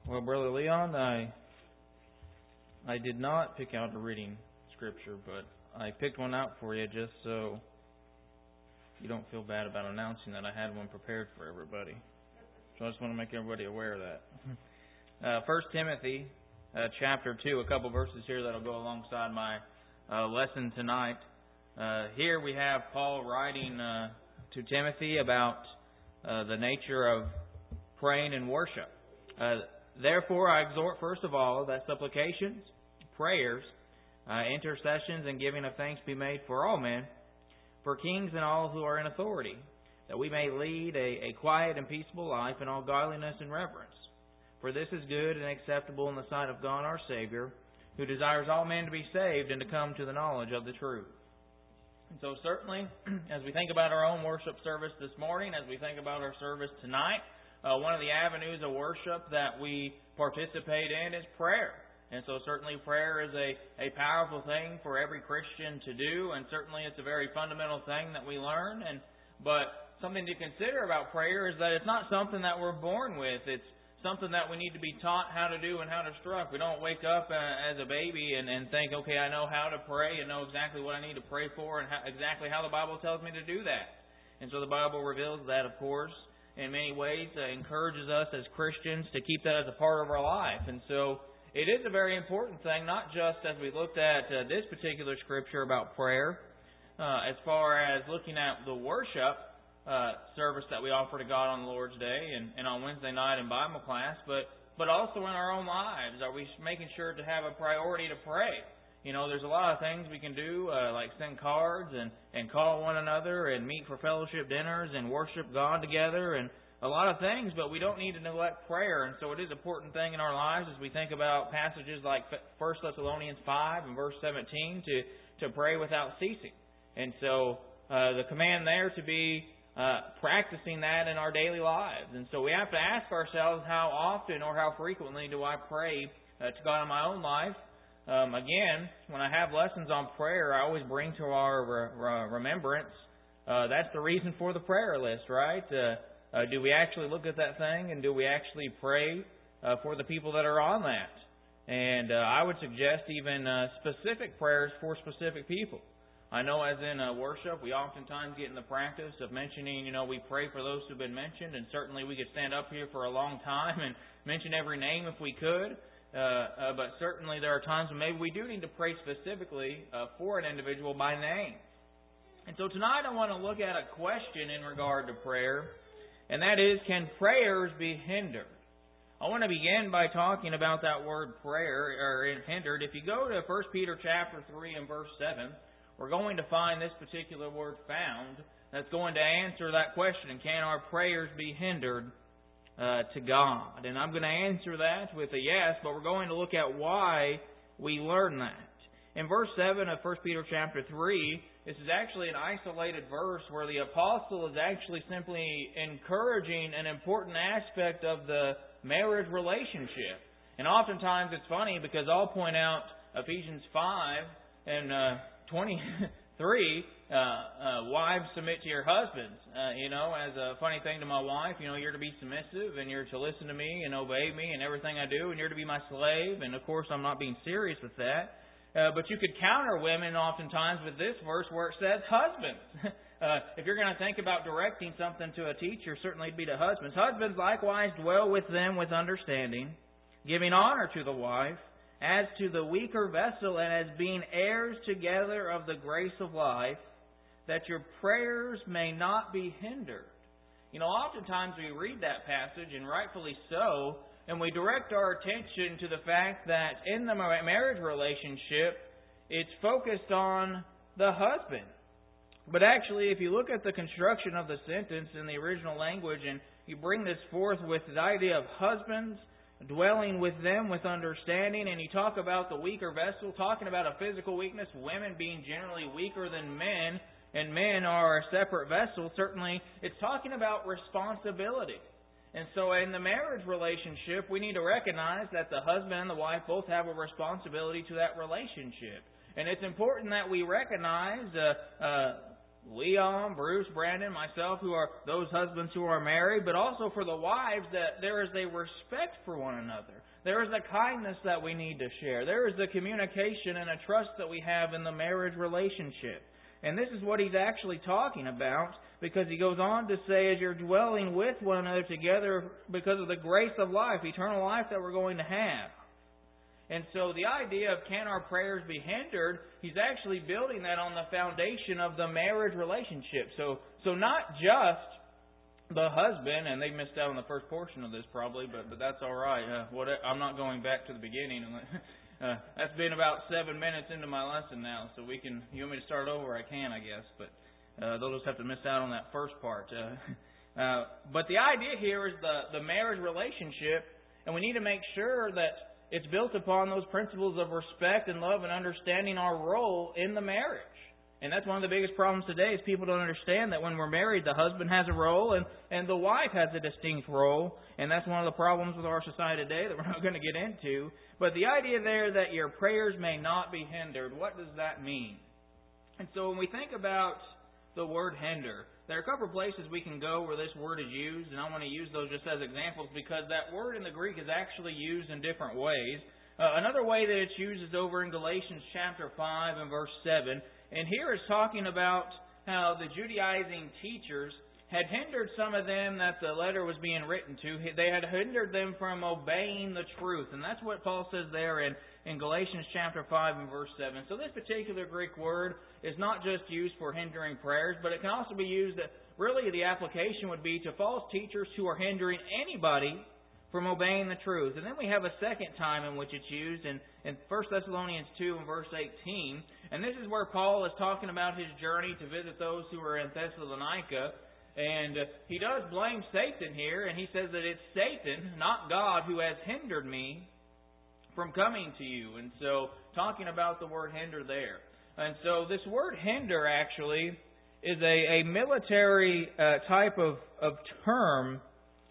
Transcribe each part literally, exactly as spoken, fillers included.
Well, Brother Leon, I I did not pick out a reading scripture, but I picked one out for you just so you don't feel bad about announcing that I had one prepared for everybody. So I just want to make everybody aware of that. Uh, First Timothy uh, chapter two, a couple verses here that'll go alongside my uh, lesson tonight. Uh, here we have Paul writing uh, to Timothy about uh, the nature of praying and worship. Uh, Therefore, I exhort, first of all, that supplications, prayers, uh, intercessions, and giving of thanks be made for all men, for kings and all who are in authority, that we may lead a, a quiet and peaceable life in all godliness and reverence. For this is good and acceptable in the sight of God our Savior, who desires all men to be saved and to come to the knowledge of the truth. And so certainly, as we think about our own worship service this morning, as we think about our service tonight, Uh, one of the avenues of worship that we participate in is prayer. And so certainly prayer is a, a powerful thing for every Christian to do, and certainly it's a very fundamental thing that we learn. And But something to consider about prayer is that it's not something that we're born with. It's something that we need to be taught how to do and how to instruct. We don't wake up uh, as a baby and, and think, okay, I know how to pray and know exactly what I need to pray for and how, exactly how the Bible tells me to do that. And so the Bible reveals that, of course, in many ways, uh, encourages us as Christians to keep that as a part of our life. And so it is a very important thing, not just as we looked at uh, this particular scripture about prayer, uh, as far as looking at the worship uh, service that we offer to God on the Lord's Day and, and on Wednesday night in Bible class, but, but also in our own lives. Are we making sure to have a priority to pray? You know, there's a lot of things we can do, uh, like send cards and, and call one another and meet for fellowship dinners and worship God together and a lot of things, but we don't need to neglect prayer. And so it is an important thing in our lives as we think about passages like First Thessalonians five and verse seventeen to, to pray without ceasing. And so uh, the command there to be uh, practicing that in our daily lives. And so we have to ask ourselves, how often or how frequently do I pray uh, to God in my own life? Um, again, when I have lessons on prayer, I always bring to our re- re- remembrance, uh, that's the reason for the prayer list, right? Uh, uh, do we actually look at that thing and do we actually pray uh, for the people that are on that? And uh, I would suggest even uh, specific prayers for specific people. I know as in uh, worship, we oftentimes get in the practice of mentioning, you know, we pray for those who've been mentioned, and certainly we could stand up here for a long time and mention every name if we could. Uh, uh, but certainly there are times when maybe we do need to pray specifically uh, for an individual by name. And so tonight I want to look at a question in regard to prayer, and that is, can prayers be hindered? I want to begin by talking about that word prayer, or hindered. If you go to First Peter chapter three and verse seven, we're going to find this particular word found that's going to answer that question. Can our prayers be hindered Uh, to God? And I'm going to answer that with a yes, but we're going to look at why we learn that. In verse seven of First Peter chapter three, this is actually an isolated verse where the apostle is actually simply encouraging an important aspect of the marriage relationship. And oftentimes it's funny because I'll point out Ephesians five and uh, twenty-three, Uh, uh, wives, submit to your husbands. Uh, you know, as a funny thing to my wife, you know, you're to be submissive and you're to listen to me and obey me in everything I do, and you're to be my slave. And of course, I'm not being serious with that. Uh, but you could counter women oftentimes with this verse where it says husbands. uh, if you're going to think about directing something to a teacher, certainly it'd be to husbands. Husbands likewise dwell with them with understanding, giving honor to the wife as to the weaker vessel, and as being heirs together of the grace of life, that your prayers may not be hindered. You know, oftentimes we read that passage, and rightfully so, and we direct our attention to the fact that in the marriage relationship, it's focused on the husband. But actually, if you look at the construction of the sentence in the original language, and you bring this forth with the idea of husbands dwelling with them with understanding, and you talk about the weaker vessel, talking about a physical weakness, women being generally weaker than men, and men are a separate vessel, certainly it's talking about responsibility. And so in the marriage relationship, we need to recognize that the husband and the wife both have a responsibility to that relationship. And it's important that we recognize uh, uh, Leon, Bruce, Brandon, myself, who are those husbands who are married, but also for the wives, that there is a respect for one another. There is a kindness that we need to share. There is the communication and a trust that we have in the marriage relationship. And this is what he's actually talking about, because he goes on to say, as you're dwelling with one another together because of the grace of life, eternal life that we're going to have. And so the idea of can our prayers be hindered, he's actually building that on the foundation of the marriage relationship. So so not just the husband, and they missed out on the first portion of this probably, but but that's all right. Uh, what, I'm not going back to the beginning. Uh, that's been about seven minutes into my lesson now, so we can. You want me to start over? I can, I guess, but uh, they'll just have to miss out on that first part. Uh, uh, but the idea here is the the marriage relationship, and we need to make sure that it's built upon those principles of respect and love and understanding our role in the marriage. And that's one of the biggest problems today is people don't understand that when we're married, the husband has a role and, and the wife has a distinct role. And that's one of the problems with our society today that we're not going to get into. But the idea there that your prayers may not be hindered, what does that mean? And so when we think about the word hinder, there are a couple of places we can go where this word is used, and I want to use those just as examples because that word in the Greek is actually used in different ways. Uh, another way that it's used is over in Galatians chapter five and verse seven. And here it's talking about how the Judaizing teachers had hindered some of them that the letter was being written to. They had hindered them from obeying the truth. And that's what Paul says there in, in Galatians chapter five and verse seven. So this particular Greek word is not just used for hindering prayers, but it can also be used, that really the application would be to false teachers who are hindering anybody from obeying the truth. And then we have a second time in which it's used in, in First Thessalonians two and verse eighteen. And this is where Paul is talking about his journey to visit those who are in Thessalonica. And he does blame Satan here, and he says that it's Satan, not God, who has hindered me from coming to you. And so, talking about the word hinder there. And so, this word hinder actually is a, a military uh, type of, of term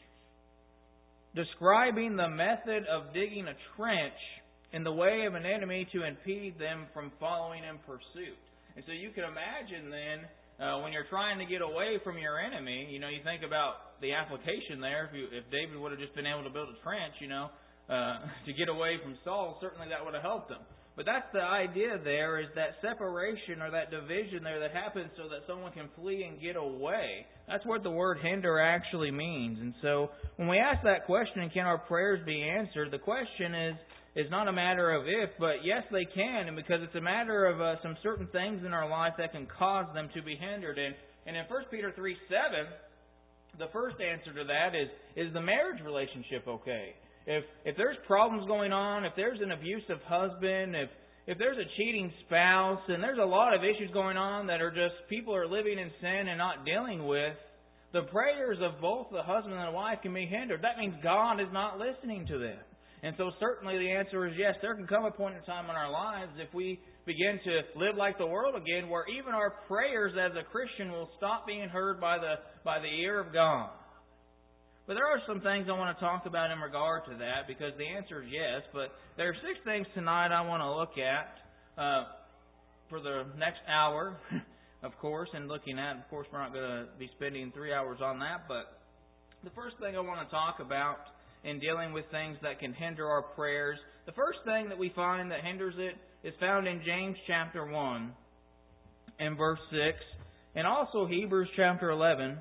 describing the method of digging a trench in the way of an enemy to impede them from following in pursuit. And so, you can imagine then, Uh, when you're trying to get away from your enemy, you know, you think about the application there. If, you, if David would have just been able to build a trench, you know, uh, to get away from Saul, certainly that would have helped him. But that's the idea there, is that separation or that division there that happens so that someone can flee and get away. That's what the word hinder actually means. And so when we ask that question, can our prayers be answered, the question is, It's not a matter of if, but yes, they can, and because it's a matter of uh, some certain things in our life that can cause them to be hindered. And, and in First Peter three seven, the first answer to that is, is the marriage relationship okay? If if there's problems going on, if there's an abusive husband, if if there's a cheating spouse, and there's a lot of issues going on that are just people are living in sin and not dealing with, the prayers of both the husband and the wife can be hindered. That means God is not listening to them. And so certainly the answer is yes, there can come a point in time in our lives if we begin to live like the world again, where even our prayers as a Christian will stop being heard by the by the ear of God. But there are some things I want to talk about in regard to that, because the answer is yes. But there are six things tonight I want to look at uh, for the next hour, of course, and looking at, of course, we're not going to be spending three hours on that. But the first thing I want to talk about in dealing with things that can hinder our prayers, the first thing that we find that hinders it is found in James chapter one and verse six, and also Hebrews chapter eleven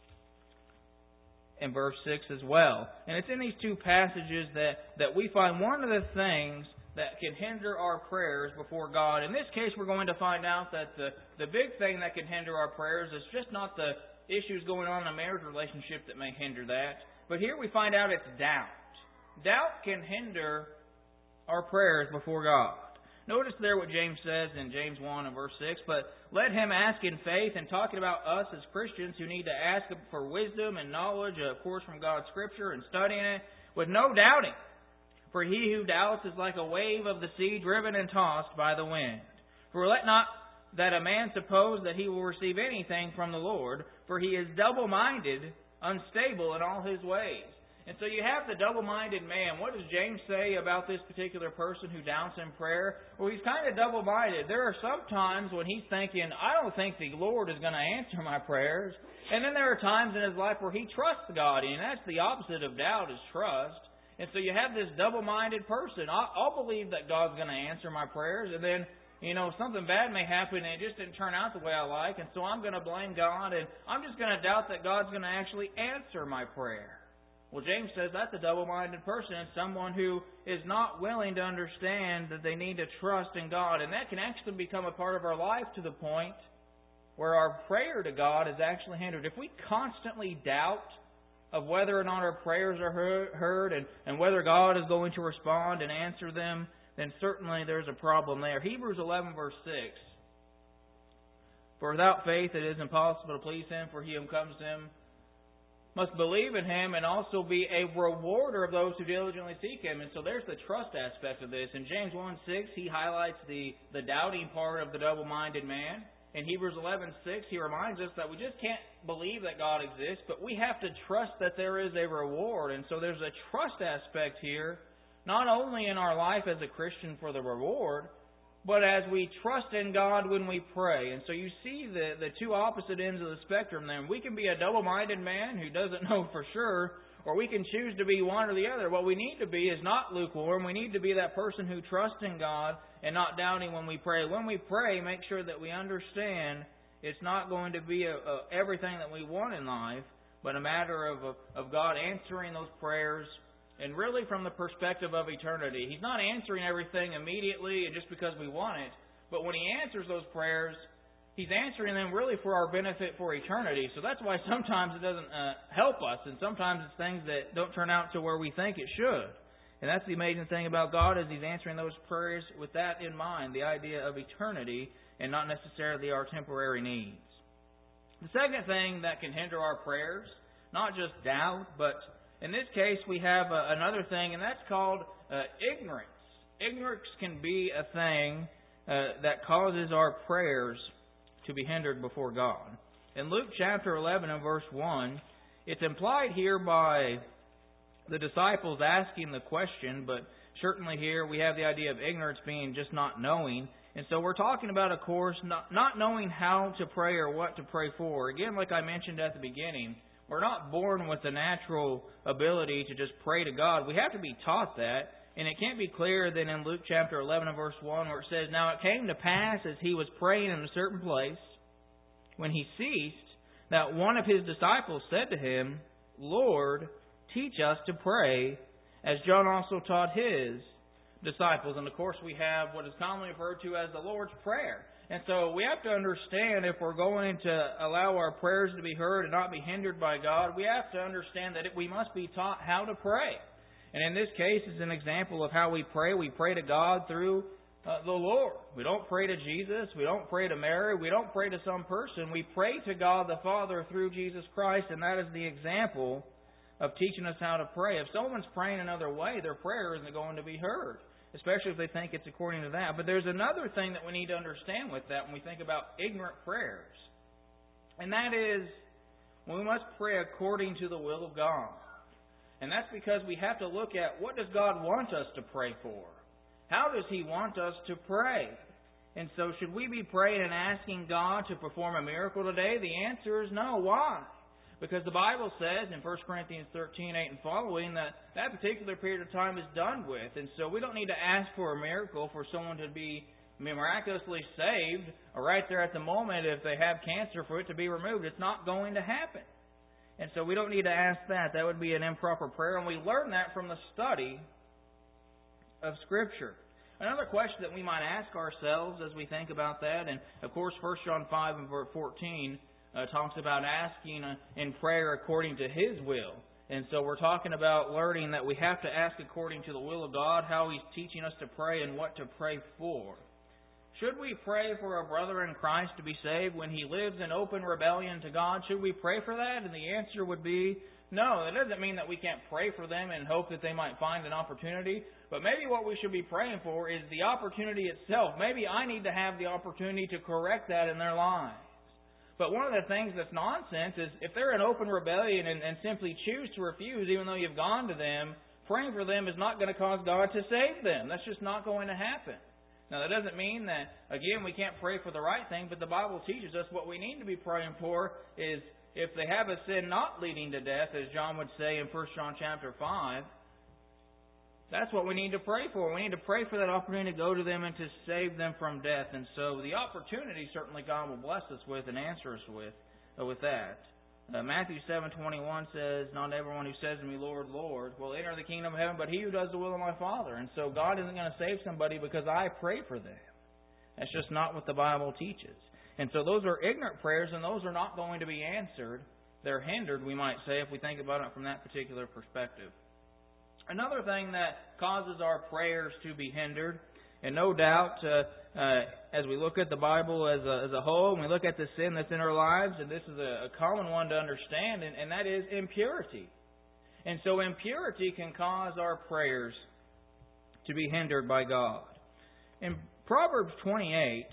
and verse six as well. And it's in these two passages that, that we find one of the things that can hinder our prayers before God. In this case, we're going to find out that the, the big thing that can hinder our prayers is just not the issues going on in a marriage relationship that may hinder that. But here we find out it's doubt. Doubt can hinder our prayers before God. Notice there what James says in James one and verse six, but let him ask in faith, and talking about us as Christians who need to ask for wisdom and knowledge, of course, from God's Scripture and studying it, with no doubting. For he who doubts is like a wave of the sea driven and tossed by the wind. For let not that a man suppose that he will receive anything from the Lord, for he is double-minded, unstable in all his ways. And so you have the double-minded man. What does James say about this particular person who doubts in prayer? Well, he's kind of double-minded. There are some times when he's thinking, I don't think the Lord is going to answer my prayers. And then there are times in his life where he trusts God. And that's the opposite of doubt, is trust. And so you have this double-minded person. I'll, I'll believe that God's going to answer my prayers. And then, you know, something bad may happen and it just didn't turn out the way I like. And so I'm going to blame God. And I'm just going to doubt that God's going to actually answer my prayer. Well, James says that's a double-minded person. It's someone who is not willing to understand that they need to trust in God. And that can actually become a part of our life to the point where our prayer to God is actually hindered. If we constantly doubt of whether or not our prayers are heard and, and whether God is going to respond and answer them, then certainly there's a problem there. Hebrews eleven verse six. For without faith it is impossible to please Him, for he who comes to Him must believe in Him and also be a rewarder of those who diligently seek Him. And so there's the trust aspect of this. In James one six, he highlights the, the doubting part of the double-minded man. In Hebrews eleven six, he reminds us that we just can't believe that God exists, but we have to trust that there is a reward. And so there's a trust aspect here, not only in our life as a Christian for the reward, but as we trust in God when we pray. And so you see the, the two opposite ends of the spectrum there. We can be a double-minded man who doesn't know for sure, or we can choose to be one or the other. What we need to be is not lukewarm. We need to be that person who trusts in God and not doubting when we pray. When we pray, make sure that we understand it's not going to be a, a, everything that we want in life, but a matter of, of, of God answering those prayers. And really from the perspective of eternity. He's not answering everything immediately and just because we want it. But when He answers those prayers, He's answering them really for our benefit for eternity. So that's why sometimes it doesn't uh, help us. And sometimes it's things that don't turn out to where we think it should. And that's the amazing thing about God, is He's answering those prayers with that in mind. The idea of eternity and not necessarily our temporary needs. The second thing that can hinder our prayers, not just doubt, but in this case, we have uh, another thing, and that's called uh, ignorance. Ignorance can be a thing uh, that causes our prayers to be hindered before God. In Luke chapter eleven and verse one, it's implied here by the disciples asking the question, but certainly here we have the idea of ignorance being just not knowing. And so we're talking about, of course, not, not knowing how to pray or what to pray for. Again, like I mentioned at the beginning, we're not born with the natural ability to just pray to God. We have to be taught that. And it can't be clearer than in Luke chapter eleven and verse one, where it says, Now it came to pass as he was praying in a certain place, when he ceased, that one of his disciples said to him, Lord, teach us to pray, as John also taught his disciples. And of course we have what is commonly referred to as the Lord's Prayer. And so we have to understand, if we're going to allow our prayers to be heard and not be hindered by God, we have to understand that we must be taught how to pray. And in this case, it's an example of how we pray. We pray to God through uh, the Lord. We don't pray to Jesus. We don't pray to Mary. We don't pray to some person. We pray to God the Father through Jesus Christ, and that is the example of teaching us how to pray. If someone's praying another way, their prayer isn't going to be heard, especially if they think it's according to that. But there's another thing that we need to understand with that when we think about ignorant prayers. And that is, we must pray according to the will of God. And that's because we have to look at, what does God want us to pray for? How does He want us to pray? And so should we be praying and asking God to perform a miracle today? The answer is no. Why? Because the Bible says in First Corinthians thirteen eight and following that that particular period of time is done with. And so we don't need to ask for a miracle for someone to be miraculously saved, or right there at the moment, if they have cancer, for it to be removed. It's not going to happen. And so we don't need to ask that. That would be an improper prayer. And we learn that from the study of Scripture. Another question that we might ask ourselves as we think about that, and of course First John five and verse fourteen uh, talks about asking uh, in prayer according to His will. And so we're talking about learning that we have to ask according to the will of God, how He's teaching us to pray and what to pray for. Should we pray for a brother in Christ to be saved when he lives in open rebellion to God? Should we pray for that? And the answer would be no. It doesn't mean that we can't pray for them and hope that they might find an opportunity. But maybe what we should be praying for is the opportunity itself. Maybe I need to have the opportunity to correct that in their lives. But one of the things that's nonsense is if they're in open rebellion and, and simply choose to refuse even though you've gone to them, praying for them is not going to cause God to save them. That's just not going to happen. Now, that doesn't mean that, again, we can't pray for the right thing, but the Bible teaches us what we need to be praying for is if they have a sin not leading to death, as John would say in First John chapter five, that's what we need to pray for. We need to pray for that opportunity to go to them and to save them from death. And so the opportunity, certainly God will bless us with and answer us with, uh, with that. Uh, Matthew seven twenty-one says, "Not everyone who says to me, Lord, Lord, will enter the kingdom of heaven, but he who does the will of my Father." And so God isn't going to save somebody because I pray for them. That's just not what the Bible teaches. And so those are ignorant prayers, and those are not going to be answered. They're hindered, we might say, if we think about it from that particular perspective. Another thing that causes our prayers to be hindered, and no doubt, uh, uh, as we look at the Bible as a, as a whole, and we look at the sin that's in our lives, and this is a, a common one to understand, and, and that is impurity. And so impurity can cause our prayers to be hindered by God. In Proverbs twenty-eight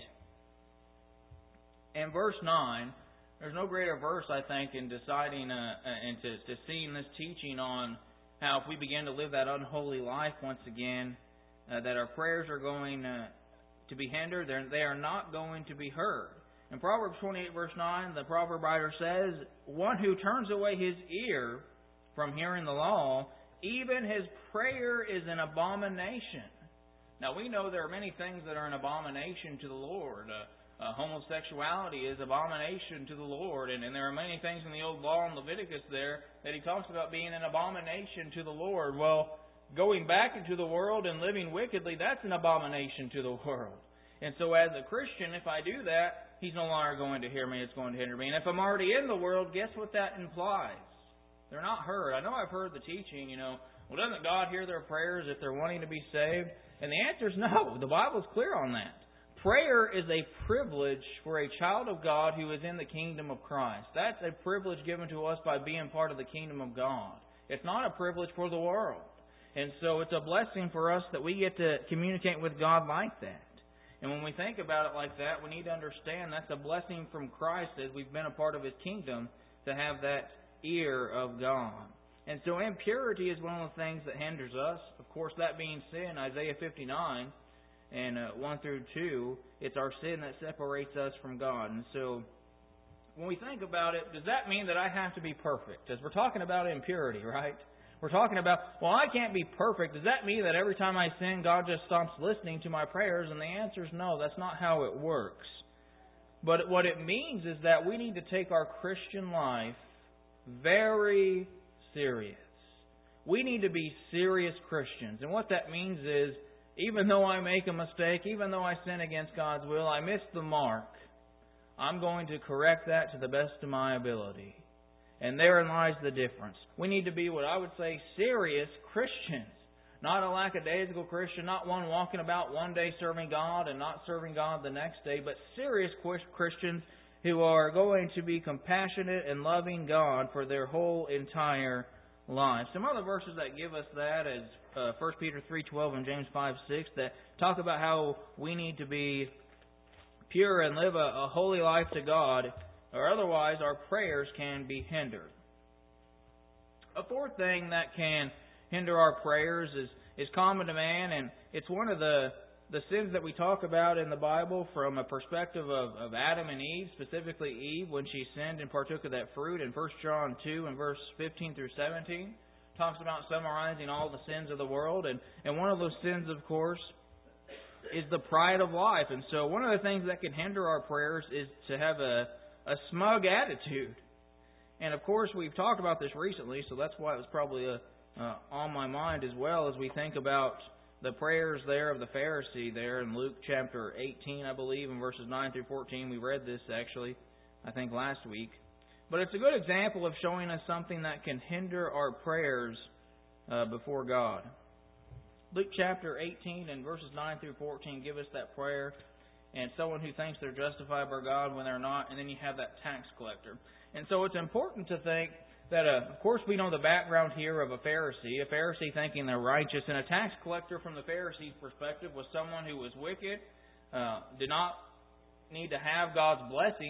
and verse nine, there's no greater verse, I think, in deciding uh, and to, to seeing this teaching on how if we begin to live that unholy life once again, uh, that our prayers are going uh, to be hindered. They're, they are not going to be heard. In Proverbs twenty-eight, verse nine, the proverb writer says, "One who turns away his ear from hearing the law, even his prayer is an abomination." Now, we know there are many things that are an abomination to the Lord. Uh, Uh, homosexuality is abomination to the Lord. And, and there are many things in the Old Law in Leviticus there that he talks about being an abomination to the Lord. Well, going back into the world and living wickedly, that's an abomination to the world. And so as a Christian, if I do that, he's no longer going to hear me. It's going to hinder me. And if I'm already in the world, guess what that implies? They're not heard. I know I've heard the teaching, you know, well, doesn't God hear their prayers if they're wanting to be saved? And the answer is no. The Bible's clear on that. Prayer is a privilege for a child of God who is in the kingdom of Christ. That's a privilege given to us by being part of the kingdom of God. It's not a privilege for the world. And so it's a blessing for us that we get to communicate with God like that. And when we think about it like that, we need to understand that's a blessing from Christ as we've been a part of His kingdom to have that ear of God. And so impurity is one of the things that hinders us. Of course, that being sin, Isaiah fifty-nine and uh, one through two, it's our sin that separates us from God. And so when we think about it, does that mean that I have to be perfect? As we're talking about impurity, right? We're talking about, well, I can't be perfect. Does that mean that every time I sin, God just stops listening to my prayers? And the answer is no, that's not how it works. But what it means is that we need to take our Christian life very serious. We need to be serious Christians. And what that means is, even though I make a mistake, even though I sin against God's will, I miss the mark, I'm going to correct that to the best of my ability. And therein lies the difference. We need to be what I would say serious Christians. Not a lackadaisical Christian, not one walking about one day serving God and not serving God the next day, but serious Christians who are going to be compassionate and loving God for their whole entire life. Some other verses that give us that is uh, First Peter three twelve and James five six that talk about how we need to be pure and live a, a holy life to God, or otherwise our prayers can be hindered. A fourth thing that can hinder our prayers is, is common to man, and it's one of the, the sins that we talk about in the Bible from a perspective of, of Adam and Eve, specifically Eve when she sinned and partook of that fruit in First John two and verse fifteen through seventeen. Talks about summarizing all the sins of the world, and, and one of those sins, of course, is the pride of life. And so one of the things that can hinder our prayers is to have a, a smug attitude. And of course, we've talked about this recently, so that's why it was probably a, uh, on my mind as well as we think about the prayers there of the Pharisee there in Luke chapter eighteen, I believe, in verses nine through fourteen. We read this actually, I think, last week. But it's a good example of showing us something that can hinder our prayers uh, before God. Luke chapter eighteen and verses nine through fourteen give us that prayer. And someone who thinks they're justified by God when they're not. And then you have that tax collector. And so it's important to think that, uh, of course, we know the background here of a Pharisee. A Pharisee thinking they're righteous. And a tax collector from the Pharisee's perspective was someone who was wicked, uh, did not need to have God's blessing.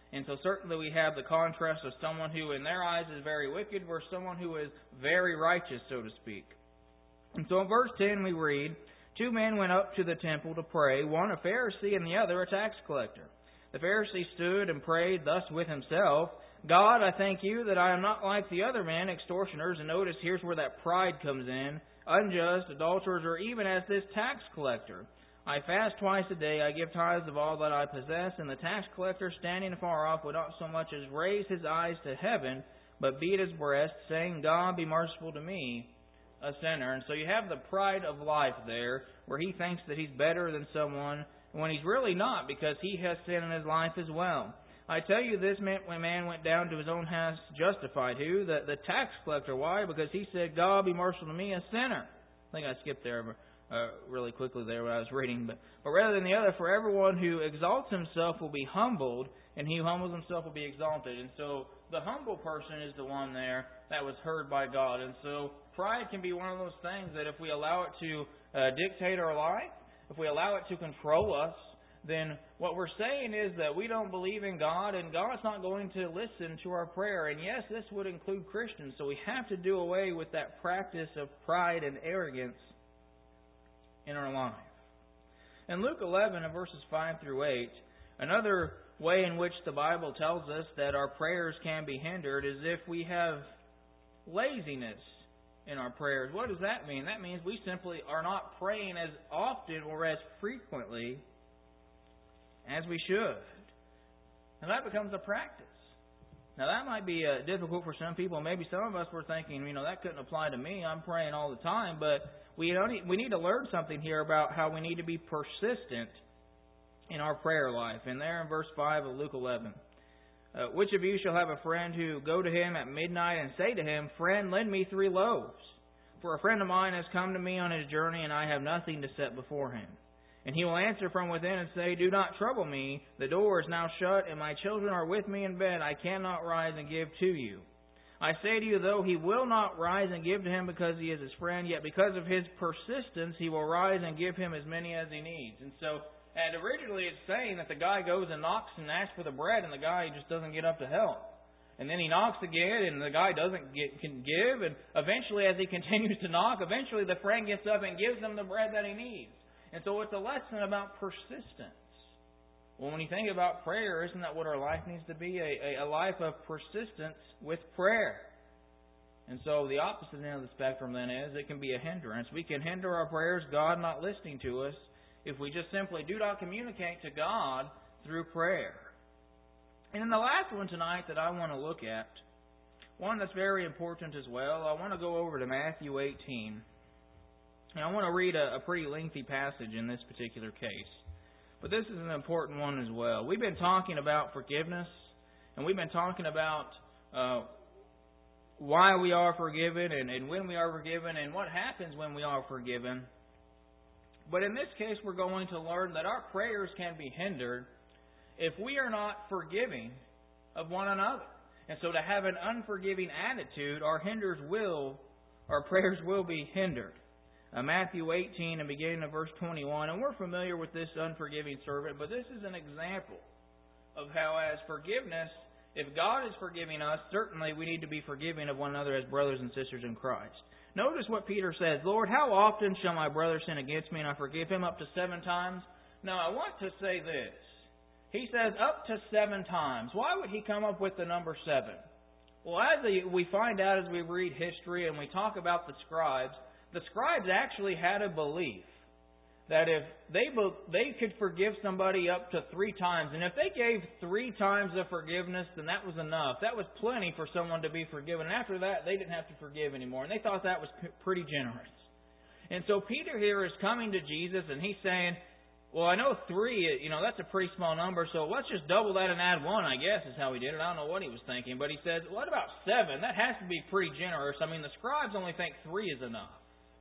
And so certainly we have the contrast of someone who in their eyes is very wicked versus someone who is very righteous, so to speak. And so in verse ten we read, two men went up to the temple to pray, one a Pharisee and the other a tax collector. The Pharisee stood and prayed thus with himself, God, I thank you that I am not like the other men, extortioners, and notice here's where that pride comes in, unjust, adulterers, or even as this tax collector. I fast twice a day, I give tithes of all that I possess, and the tax collector, standing afar off, would not so much as raise his eyes to heaven, but beat his breast, saying, God, be merciful to me, a sinner. And so you have the pride of life there, where he thinks that he's better than someone, when he's really not, because he has sin in his life as well. I tell you, this man went down to his own house justified. Who? The, the tax collector. Why? Because he said, God, be merciful to me, a sinner. I think I skipped there uh, really quickly there when I was reading. But, but rather than the other, for everyone who exalts himself will be humbled, and he who humbles himself will be exalted. And so the humble person is the one there that was heard by God. And so pride can be one of those things that if we allow it to uh, dictate our life, if we allow it to control us, then what we're saying is that we don't believe in God, and God's not going to listen to our prayer. And yes, this would include Christians, so we have to do away with that practice of pride and arrogance in our life. In Luke eleven, in verses five through eight, another way in which the Bible tells us that our prayers can be hindered is if we have laziness in our prayers. What does that mean? That means we simply are not praying as often or as frequently as we should. And that becomes a practice. Now that might be uh, difficult for some people. Maybe some of us were thinking, you know, that couldn't apply to me. I'm praying all the time. But we don't need, we need to learn something here about how we need to be persistent in our prayer life. And there in verse five of Luke eleven. Uh, which of you shall have a friend who go to him at midnight and say to him, Friend, lend me three loaves? For a friend of mine has come to me on his journey, and I have nothing to set before him. And he will answer from within and say, Do not trouble me. The door is now shut, and my children are with me in bed. I cannot rise and give to you. I say to you, though he will not rise and give to him because he is his friend, yet because of his persistence he will rise and give him as many as he needs. And so, and originally it's saying that the guy goes and knocks and asks for the bread, and the guy just doesn't get up to help. And then he knocks again, and the guy doesn't get, can give. And eventually, as he continues to knock, eventually the friend gets up and gives him the bread that he needs. And so it's a lesson about persistence. Well, when you think about prayer, isn't that what our life needs to be? A, a, a life of persistence with prayer. And so the opposite end of the spectrum then is it can be a hindrance. We can hinder our prayers, God not listening to us, if we just simply do not communicate to God through prayer. And then the last one tonight that I want to look at, one that's very important as well, I want to go over to Matthew eighteen. And I want to read a, a pretty lengthy passage in this particular case. But this is an important one as well. We've been talking about forgiveness, and we've been talking about uh, why we are forgiven and, and when we are forgiven and what happens when we are forgiven. But in this case, we're going to learn that our prayers can be hindered if we are not forgiving of one another. And so to have an unforgiving attitude, our hinders will, our prayers will be hindered. Uh, Matthew eighteen and beginning of verse twenty-one, and we're familiar with this unforgiving servant, but this is an example of how as forgiveness, if God is forgiving us, certainly we need to be forgiving of one another as brothers and sisters in Christ. Notice what Peter says, Lord, how often shall my brother sin against me and I forgive him? Up to seven times? Now I want to say this. He says up to seven times. Why would he come up with the number seven? Well, as we find out as we read history and we talk about the scribes, the scribes actually had a belief that if they they could forgive somebody up to three times, and if they gave three times of forgiveness, then that was enough. That was plenty for someone to be forgiven. And after that, they didn't have to forgive anymore. And they thought that was pretty generous. And so Peter here is coming to Jesus, and he's saying, well, I know three, you know, that's a pretty small number, so let's just double that and add one, I guess, is how he did it. I don't know what he was thinking. But he says, what about seven? That has to be pretty generous. I mean, the scribes only think three is enough.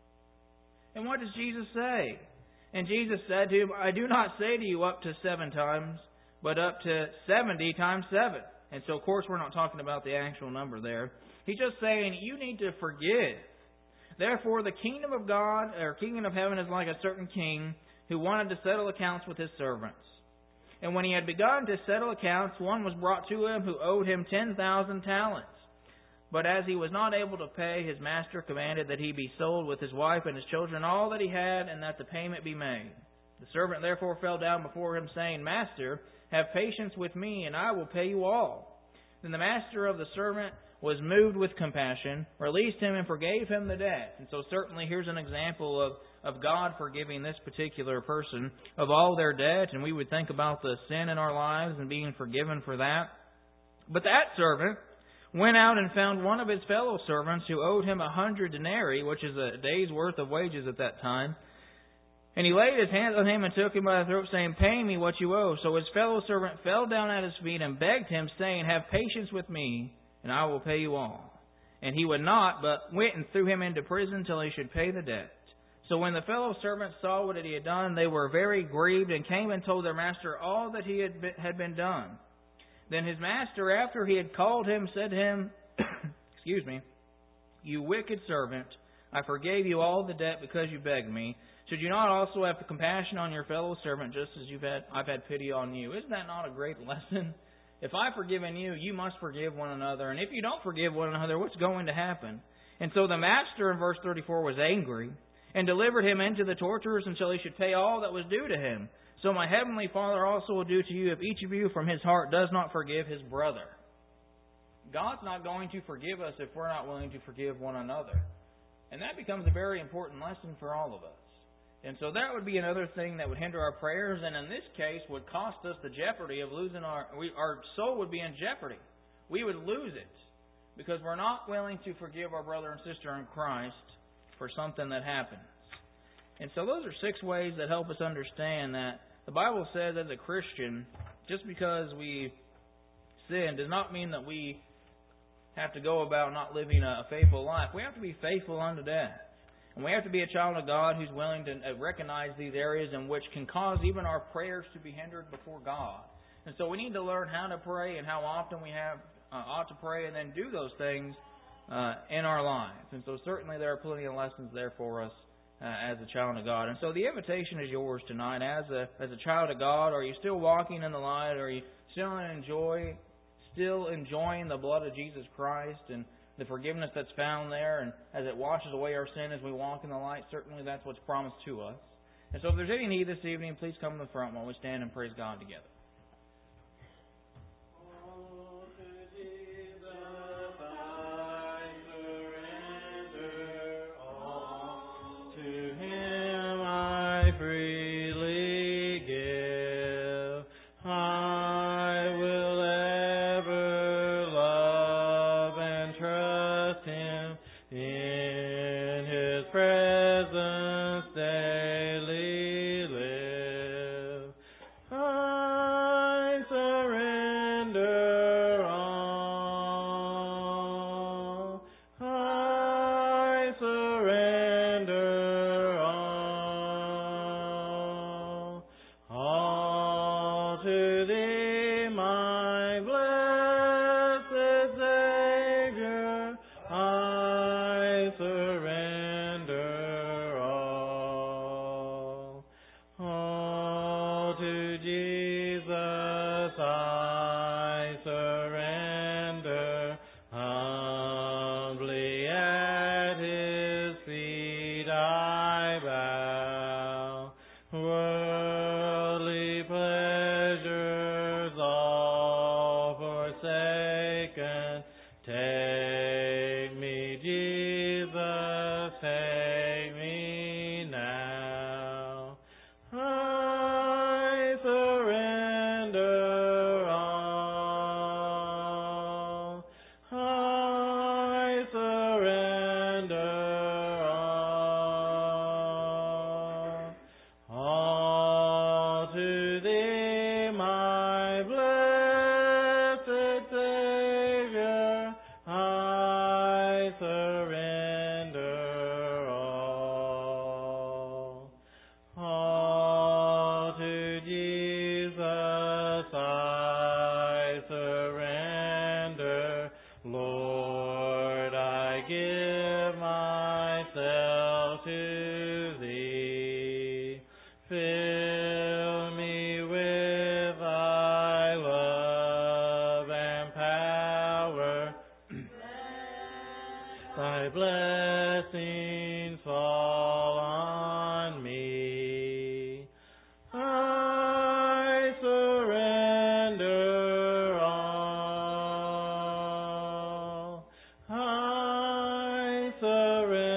And what does Jesus say? And Jesus said to him, I do not say to you up to seven times, but up to seventy times seven. And so, of course, we're not talking about the actual number there. He's just saying you need to forgive. Therefore, the kingdom of God, or kingdom of heaven, is like a certain king who wanted to settle accounts with his servants. And when he had begun to settle accounts, one was brought to him who owed him ten thousand talents. But as he was not able to pay, his master commanded that he be sold with his wife and his children, all that he had, and that the payment be made. The servant therefore fell down before him, saying, Master, have patience with me, and I will pay you all. Then the master of the servant was moved with compassion, released him, and forgave him the debt. And so certainly here's an example of, of God forgiving this particular person of all their debt, and we would think about the sin in our lives and being forgiven for that. But that servant went out and found one of his fellow servants who owed him a hundred denarii, which is a day's worth of wages at that time. And he laid his hands on him and took him by the throat, saying, Pay me what you owe. So his fellow servant fell down at his feet and begged him, saying, Have patience with me, and I will pay you all. And he would not, but went and threw him into prison till he should pay the debt. So when the fellow servants saw what he had done, they were very grieved, and came and told their master all that he had been, had been done. Then his master, after he had called him, said to him, excuse me, You wicked servant, I forgave you all the debt because you begged me. Should you not also have compassion on your fellow servant, just as you've had, I've had pity on you? Isn't that not a great lesson? If I've forgiven you, you must forgive one another. And if you don't forgive one another, what's going to happen? And so the master in verse thirty-four was angry and delivered him into the torturers until he should pay all that was due to him. So my heavenly Father also will do to you if each of you from his heart does not forgive his brother. God's not going to forgive us if we're not willing to forgive one another. And that becomes a very important lesson for all of us. And so that would be another thing that would hinder our prayers, and in this case would cost us the jeopardy of losing our... We, our soul would be in jeopardy. We would lose it because we're not willing to forgive our brother and sister in Christ for something that happens. And so those are six ways that help us understand that the Bible says as a Christian, just because we sin does not mean that we have to go about not living a faithful life. We have to be faithful unto death. And we have to be a child of God who's willing to recognize these areas in which can cause even our prayers to be hindered before God. And so we need to learn how to pray and how often we have uh, ought to pray and then do those things uh, in our lives. And so certainly there are plenty of lessons there for us uh, as a child of God. And so the invitation is yours tonight. As a as a child of God, are you still walking in the light? Are you still enjoy still enjoying the blood of Jesus Christ and the forgiveness that's found there, and as it washes away our sin as we walk in the light? Certainly that's what's promised to us. And so if there's any need this evening, please come to the front while we stand and praise God together. I surrender blessings fall on me. I surrender all. I surrender